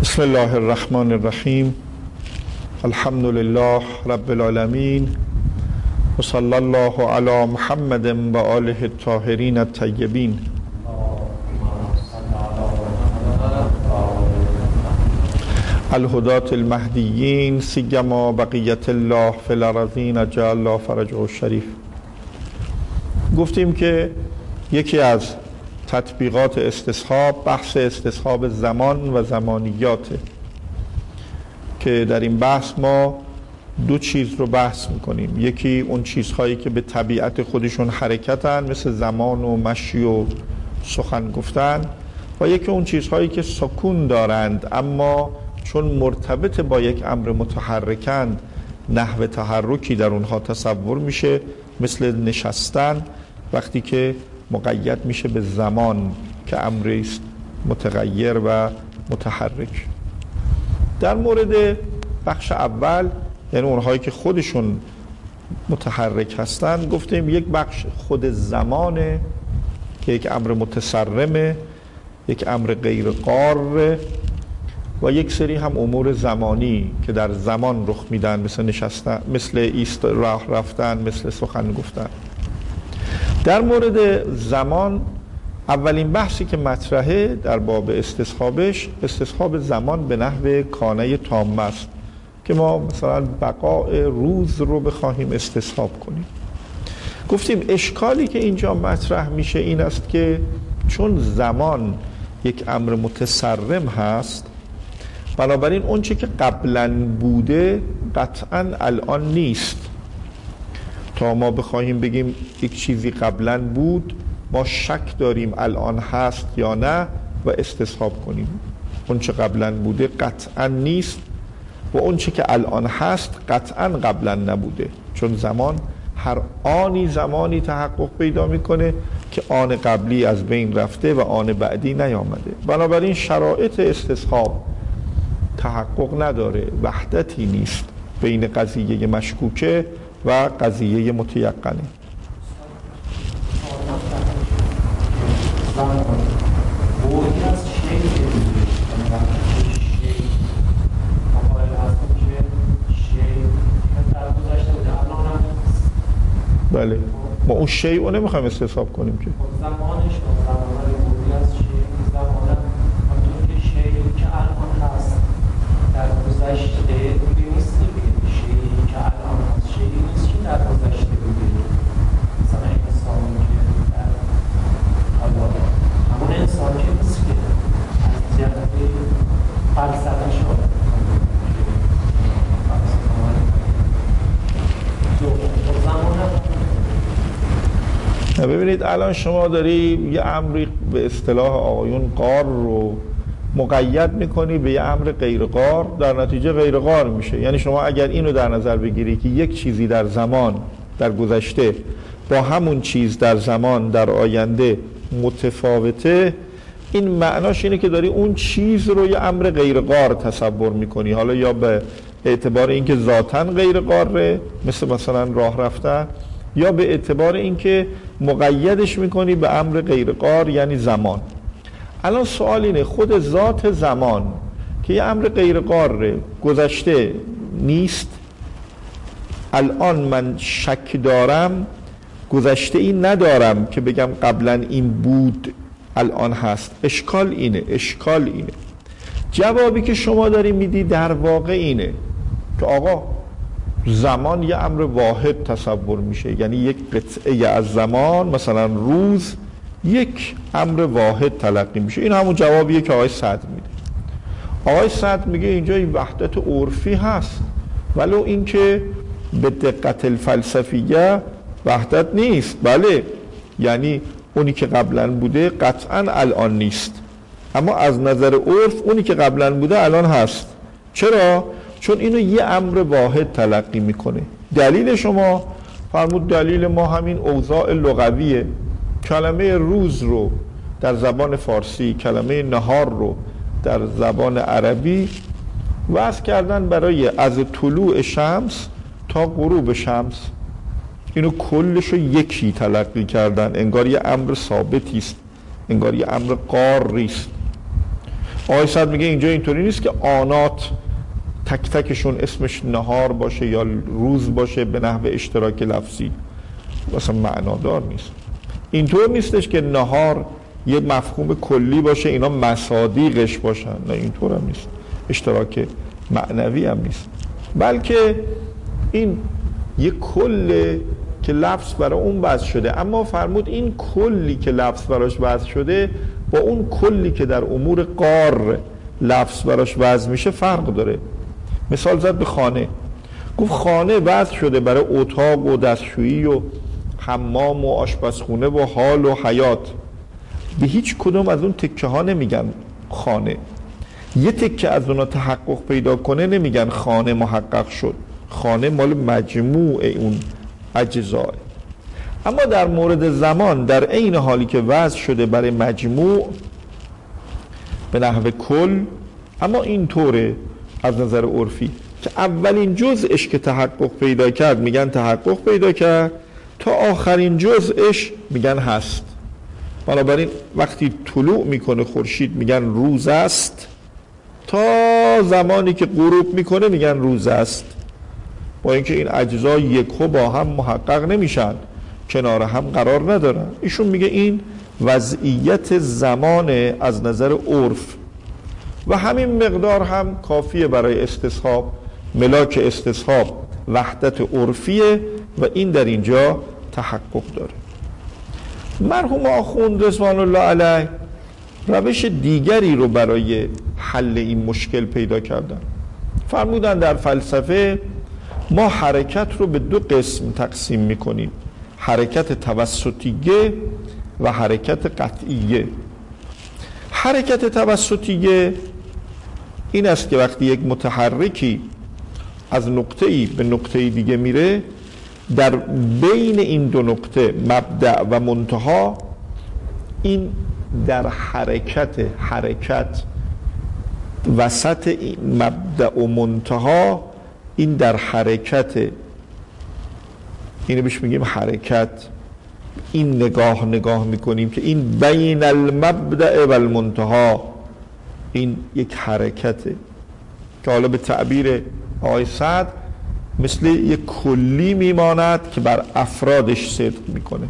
بسم الله الرحمن الرحیم. الحمد لله رب العالمین و صلی الله علی محمد و آله الطاهرین الطیبین. الهداة المهدیین سیما بقیت الله فی الارضین اجل الله فرجه الشریف. گفتیم که یکی از تطبیقات استصحاب بحث استصحاب زمان و زمانیاته که در این بحث ما دو چیز رو بحث میکنیم. یکی اون چیزهایی که به طبیعت خودشون حرکتن مثل زمان و مشی و سخن گفتن، و یکی اون چیزهایی که سکون دارند اما چون مرتبط با یک امر متحرکند نحو تحرکی در اونها تصور میشه، مثل نشستن وقتی که مقید میشه به زمان که امری است متغیر و متحرک. در مورد بخش اول یعنی اونهایی که خودشون متحرک هستن گفتیم یک بخش خود زمانه که یک امر متسرمه، یک امر غیر قاره، و یک سری هم امور زمانی که در زمان رخ میدن مثل نشستن، مثل راه رفتن، مثل سخن گفتن. در مورد زمان اولین بحثی که مطرحه در باب استصحابش استصحاب زمان به نحو کانه تامه است که ما مثلا بقاء روز رو بخواهیم استصحاب کنیم. گفتیم اشکالی که اینجا مطرح میشه این است که چون زمان یک امر متسرم هست، بنابراین اون چی که قبلا بوده قطعا الان نیست. تا ما بخواهیم بگیم یک چیزی قبلا بود ما شک داریم الان هست یا نه و استصحاب کنیم. اون چه قبلا بوده قطعا نیست و اون چه که الان هست قطعا قبلا نبوده، چون زمان هر آنی زمانی تحقق پیدا میکنه که آن قبلی از بین رفته و آن بعدی نیامده. بنابراین شرایط استصحاب تحقق نداره، وحدتی نیست بین قضیه مشکوکه و قضیه متیقنه. بله، ما اون شیء رو نمیخوایم استصحاب کنیم که زمانش زمان از شیء زمان همونطور که شیء که الان هست در گذشته نیست، شیء که الان هست شیء نیست که در گذشته بوده. مثلا انسانی که در حالا همون انسان که نیست که از جهت فلسفه‌اش ببینید الان شما داری یه امری به اصطلاح آقایون قار رو مقید میکنی به یه امر غیر قار، در نتیجه غیر قار میشه. یعنی شما اگر اینو در نظر بگیری که یک چیزی در زمان در گذشته با همون چیز در زمان در آینده متفاوته، این معناش اینه که داری اون چیز رو یه امر غیر قار تصور میکنی، حالا یا به اعتبار اینکه ذاتاً غیر قاره مثلا راه رفتن، یا به اعتبار اینکه مقیدش میکنی به امر غیر قار یعنی زمان. الان سوال اینه خود ذات زمان که یه امر غیر قاره گذشته نیست، الان من شک دارم گذشته این ندارم که بگم قبلا این بود الان هست. اشکال اینه. جوابی که شما داری میدی در واقع اینه که آقا زمان یه امر واحد تصور میشه، یعنی یک قطعه از زمان مثلا روز یک امر واحد تلقی میشه. این همون جوابیه که آقای سعد میده. آقای سعد میگه اینجا این وحدت عرفی هست، ولو اینکه به دقت الفلسفیه وحدت نیست. بله، یعنی اونی که قبلا بوده قطعا الان نیست، اما از نظر عرف اونی که قبلا بوده الان هست. چرا؟ چون اینو یه امر واحد تلقی میکنه. دلیل شما فرمود دلیل ما همین اوضاع لغویه. کلمه روز رو در زبان فارسی، کلمه نهار رو در زبان عربی وضع کردن برای از طلوع شمس تا غروب شمس. اینو کلشو یکی تلقی کردن، انگار یه امر ثابتی است، انگار یه امر قاری است. آقای سعد میگه اینجا اینطوری نیست که آنات تک تکشون اسمش نهار باشه یا روز باشه به نحو اشتراک لفظی، مثلا معنادار نیست. اینطور نیستش که نهار یه مفهوم کلی باشه اینا مصادیقش باشن، نه اینطور هم نیست، اشتراک معنوی هم نیست، بلکه این یه کل که لفظ برای اون وضع شده. اما فرمود این کلی که لفظ براش وضع شده با اون کلی که در امور قار لفظ براش وضع میشه فرق داره. مثال زد به خانه، گفت خانه وضع شده برای اتاق و دستشویی و حمام و آشپزخونه و حال و حیات. به هیچ کدوم از اون تکه ها نمیگن خانه. یه تکه از اونا تحقق پیدا کنه نمیگن خانه محقق شد. خانه مال مجموع اون اجزاء. اما در مورد زمان در عین حالی که وضع شده برای مجموع به نحو کل، اما اینطوره از نظر عرفی که اولین جزءش که تحقق پیدا کرد میگن تحقق پیدا کرد، تا آخرین جزءش میگن هست. بنابراین وقتی طلوع میکنه خورشید میگن روز است، تا زمانی که غروب میکنه میگن روز است. با اینکه این اجزا یکو با هم محقق نمیشن، کنار هم قرار ندارن. ایشون میگه این وضعیت زمان از نظر عرف و همین مقدار هم کافیه برای استصحاب. ملاک استصحاب وحدت عرفیه و این در اینجا تحقق داره. مرحوم آخوند رضوان الله علیه روش دیگری رو برای حل این مشکل پیدا کردن. فرمودن در فلسفه ما حرکت رو به دو قسم تقسیم میکنیم، حرکت توسطیه و حرکت قطعیه. حرکت توسطیه این است که وقتی یک متحرکی از نقطه‌ای به نقطه دیگه میره، در بین این دو نقطه مبدأ و منتها، این در حرکت وسط این مبدأ و منتها، این در حرکت، اینو بهش میگیم حرکت. این نگاه میکنیم که این بین المبدأ و المنتها، این یک حرکته که حالا به تعبیر آقای سعد مثل یک کلی میماند که بر افرادش صدق میکنه.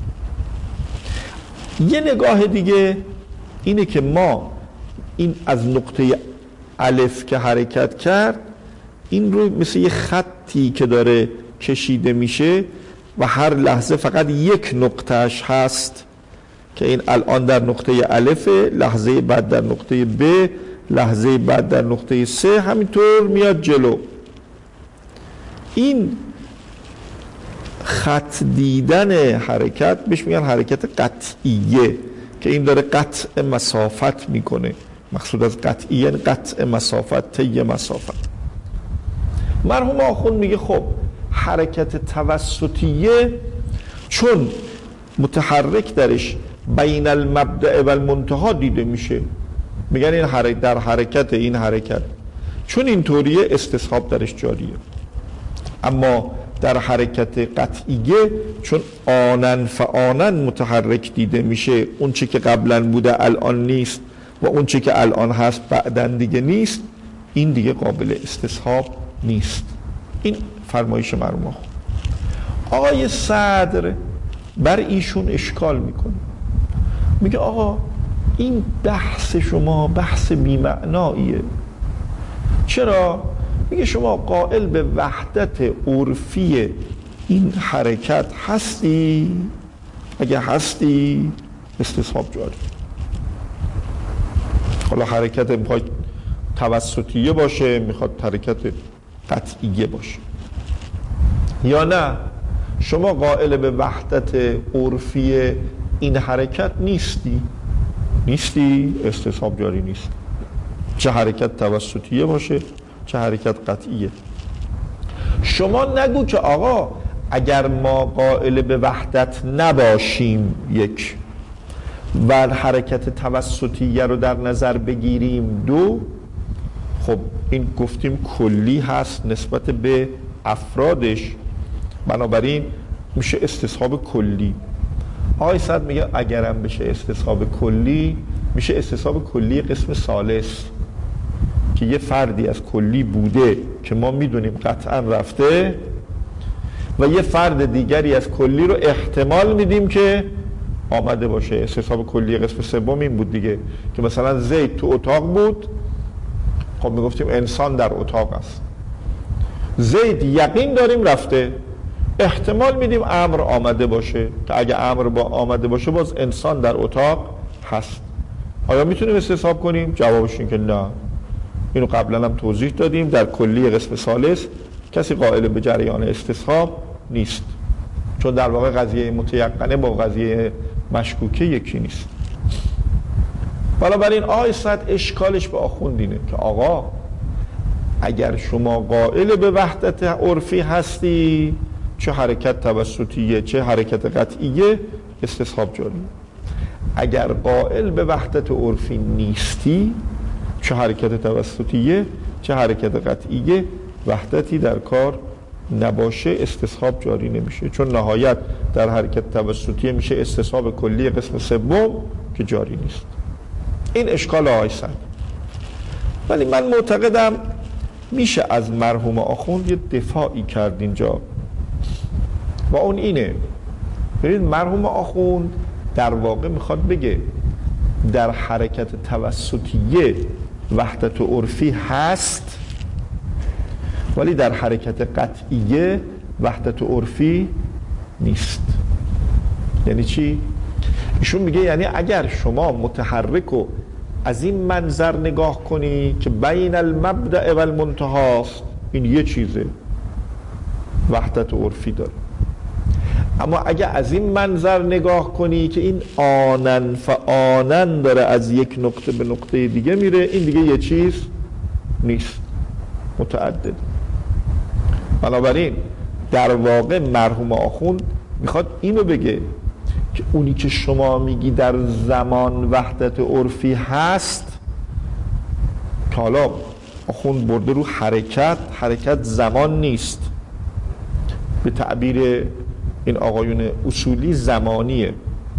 یه نگاه دیگه اینه که ما این از نقطه الف که حرکت کرد، این رو مثل یه خطی که داره کشیده میشه و هر لحظه فقط یک نقطهش هست که این الان در نقطه الف، لحظه بعد در نقطه ب، لحظه بعد در نقطه سه، همینطور میاد جلو. این خط دیدن حرکت بهش میگن حرکت قطعیه که این داره قطع مسافت میکنه. مقصود از قطعیه قطع مسافت، طی مسافت. مرحوم آخوند میگه خب حرکت توسطیه چون متحرک درش بین المبدأ و المنتها دیده میشه، میگن این در حرکت، این حرکت چون اینطوریه استصحاب درش جاریه. اما در حرکت قطعیه چون آنن فآنن متحرک دیده میشه، اون چی که قبلا بوده الان نیست و اون چی که الان هست بعداً دیگه نیست، این دیگه قابل استصحاب نیست. این فرمایش مرحوم آخوند. آقای صدر بر ایشون اشکال میکنه، میگه آقا این بحث شما بحث بی‌معناییه. چرا؟ میگه شما قائل به وحدت عرفی این حرکت هستی؟ اگه هستی استصحاب جاری. حالا حرکت میخواد توسطیه باشه، میخواد حرکت قطعیه باشه، یا نه شما قائل به وحدت عرفی این حرکت نیستی، استصحاب جاری نیست، چه حرکت توسطیه باشه چه حرکت قطعیه. شما نگو که آقا اگر ما قائل به وحدت نباشیم یک و حرکت توسطیه رو در نظر بگیریم دو، خب این گفتیم کلی هست نسبت به افرادش، بنابراین میشه استصحاب کلی. آقای صدر میگه اگرم بشه استصحاب کلی، میشه استصحاب کلی قسم ثالث که یه فردی از کلی بوده که ما میدونیم قطعا رفته و یه فرد دیگری از کلی رو احتمال میدیم که آمده باشه. استصحاب کلی قسم سوم این بود دیگه که مثلا زید تو اتاق بود، خب میگفتیم انسان در اتاق است. زید یقین داریم رفته، احتمال میدیم امر آمده باشه که اگه امر با آمده باشه باز انسان در اتاق هست. آیا میتونیم استصحاب کنیم؟ جوابش این که نه. اینو قبلا هم توضیح دادیم، در کلی قسم ثالث کسی قائل به جریان استصحاب نیست، چون در واقع قضیه متیقنه با قضیه مشکوکه یکی نیست. بنابراین آقای سعد اشکالش به آخوند اینه که آقا اگر شما قائل به وحدت عرفی هستی، چه حرکت توسطیه چه حرکت قطعیه، استصحاب جاری. اگر قائل به وحدت عرفی نیستی، چه حرکت توسطیه چه حرکت قطعیه، وحدتی در کار نباشه، استصحاب جاری نمیشه، چون نهایت در حرکت توسطیه میشه استصحاب کلی قسم سوم که جاری نیست. این اشکال آقای سعد. ولی من معتقدم میشه از مرحوم آخوند یه دفاعی کرد اینجا و اون اینه، ببینید مرحوم آخوند در واقع میخواد بگه در حرکت توسطیه وحدت عرفی هست ولی در حرکت قطعیه وحدت عرفی نیست. یعنی چی؟ ایشون میگه یعنی اگر شما متحرک رو از این منظر نگاه کنی که بین المبدأ و المنتهاست، این یه چیزه، وحدت عرفی داره. اما اگه از این منظر نگاه کنی که این آنن فآنن داره از یک نقطه به نقطه دیگه میره، این دیگه یه چیز نیست، متعدد. بنابراین در واقع مرحوم آخوند میخواد اینو بگه که اونی که شما میگی در زمان وحدت عرفی هست، که حالا آخوند برده رو حرکت زمان نیست، به تعبیر این آقایون اصولی زمانیه.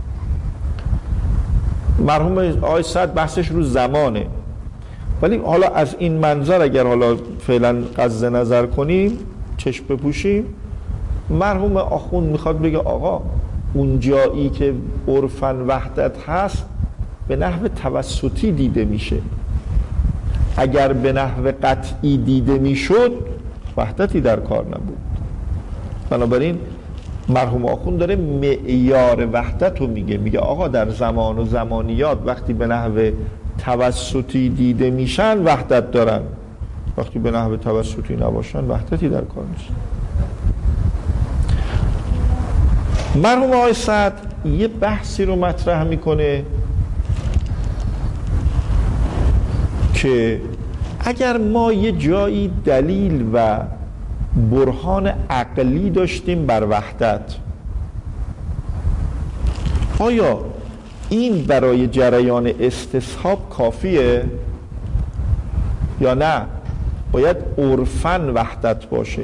مرحوم آقای سعد بحثش رو زمانه، ولی حالا از این منظر اگر حالا فعلا قصد نظر کنیم، چشم بپوشیم، مرحوم آخوند میخواد بگه آقا اون جایی که عرفاً وحدت هست به نحو توسطی دیده میشه، اگر به نحو قطعی دیده میشد وحدتی در کار نبود. بنابراین مرحوم آخوند داره معیار وحدت رو میگه آقا در زمان و زمانیات وقتی به نحو توسطی دیده میشن وحدت دارن، وقتی به نحو توسطی نباشن وحدتی در کار نیست. مرحوم آقای سعد یه بحثی رو مطرح میکنه که اگر ما یه جایی دلیل و برهان عقلی داشتیم بر وحدت، آیا این برای جریان استصحاب کافیه یا نه باید عرفاً وحدت باشه؟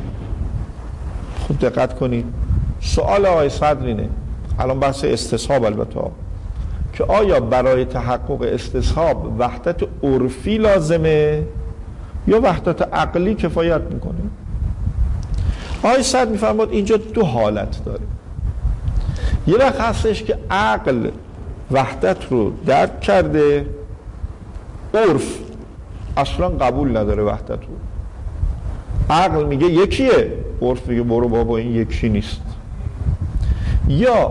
خب دقت کنید، سوال آقای صدر اینه، الان بحث استصحاب البته، که آیا برای تحقق استصحاب وحدت عرفی لازمه یا وحدت عقلی کفایت میکنه؟ آقای صدر میفرماد اینجا دو حالت داره. یه وقت هستش که عقل وحدت رو درک کرده، عرف اصلا قبول نداره وحدت رو. عقل میگه یکیه، عرف میگه برو بابا این یکی نیست. یا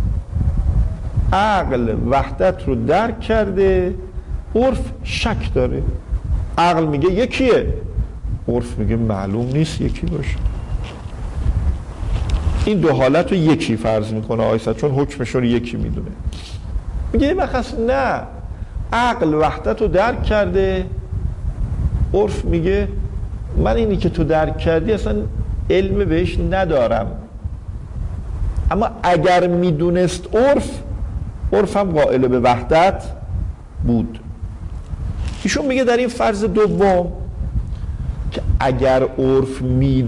عقل وحدت رو درک کرده، عرف شک داره. عقل میگه یکیه، عرف میگه معلوم نیست یکی باشه. این دو حالت رو یکی فرض میکنه آیسا، چون حکمش رو یکی میدونه. میگه یه وقت نه، عقل وحدت رو درک کرده، عرف میگه من اینی که تو درک کردی اصلا علم بهش ندارم، اما اگر میدونست عرف هم قائل به وحدت بود. ایشون میگه در این فرض دوم که اگر عرف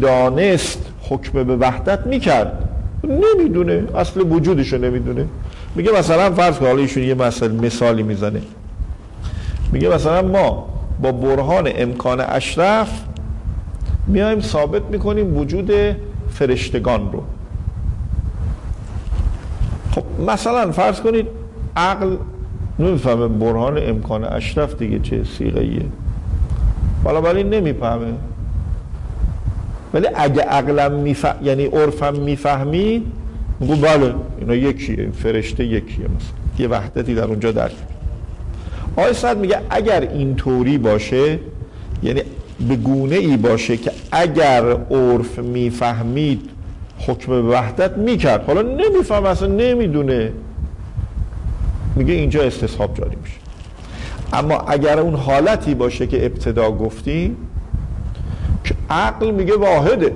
میدانست حکم به وحدت میکرد، نمیدونه، اصل وجودشو نمیدونه، میگه مثلا فرض کن، حالا ایشون یه مثالی میزنه، میگه مثلا ما با برهان امکان اشرف میایم ثابت میکنیم وجود فرشتگان رو. خب مثلا فرض کنید عقل نمیفهمه برهان امکان اشرف دیگه چه صیغه‌ایه، ولی نمیفهمه. ولی اگه عقلم یعنی عرفم میفهمی، میگو بله اینا یکیه، فرشته یکیه، مثلا یه وحدتی در اونجا درک. آقای سعد میگه اگر اینطوری باشه، یعنی به گونه ای باشه که اگر عرف میفهمید حکم به وحدت میکرد، حالا نمیفهم، اصلا نمیدونه، میگه اینجا استصحاب جاری میشه. اما اگر اون حالتی باشه که ابتدا گفتیم که عقل میگه واحده،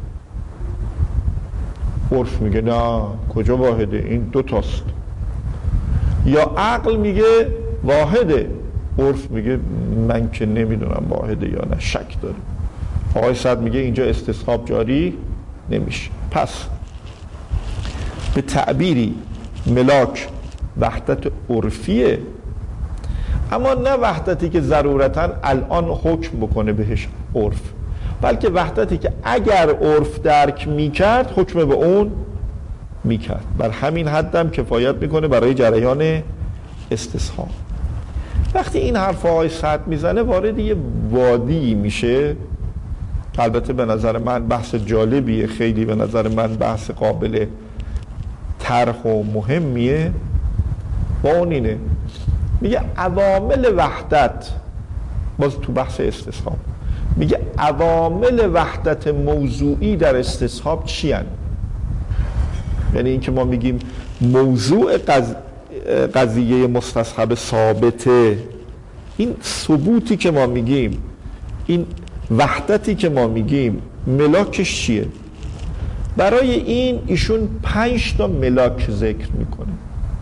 عرف میگه نه کجا واحده، این دو تاست، یا عقل میگه واحده، عرف میگه من که نمیدونم واحده یا نه، شک داره، آقای سعد میگه اینجا استصحاب جاری نمیشه. پس به تعبیری ملاک وحدت عرفیه، اما نه وحدتی که ضرورتاً الان حکم بکنه بهش عرف، بلکه وحدتی که اگر عرف درک میکرد حکم به اون میکرد. بر همین حدم کفایت میکنه برای جریان استصحاب. وقتی این حرفای سعد میزنه وارد یه وادی میشه، البته به نظر من بحث جالبیه، خیلی به نظر من بحث قابل طرح و مهمیه. با اون اینه، میگه عوامل وحدت، باز تو بحث استصحاب میگه عوامل وحدت موضوعی در استصحاب چی هن؟ یعنی این که ما میگیم موضوع قضیه مستصحب ثابته، این ثبوتی که ما میگیم، این وحدتی که ما میگیم ملاکش چیه؟ برای این ایشون 5 تا ملاک ذکر میکنه.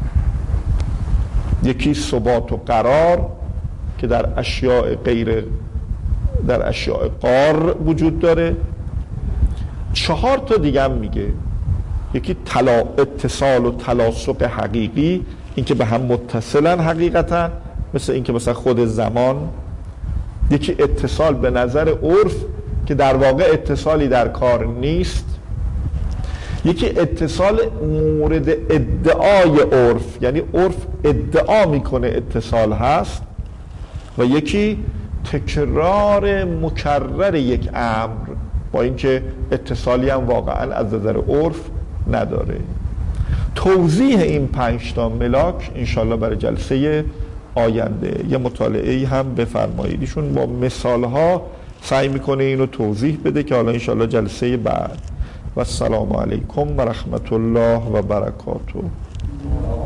یکی ثبات و قرار که در اشیاء در اشیاء قار وجود داره. 4 تا دیگه هم میگه، یکی اتصال و تلاصق حقیقی، این که به هم متصلن حقیقتا، مثل این که مثلا خود زمان. یکی اتصال به نظر عرف که در واقع اتصالی در کار نیست. یکی اتصال مورد ادعای عرف، یعنی عرف ادعا میکنه اتصال هست. و یکی تکرار مکرر یک امر، با اینکه اتصالی هم واقعا از نظر عرف نداره. توضیح این 5 تا ملاک انشالله برای جلسه آینده یه مطالعه‌ای هم بفرمایید. ایشون با مثالها سعی میکنه اینو توضیح بده که حالا انشالله جلسه بعد. و السلام علیکم و رحمت الله و برکاته.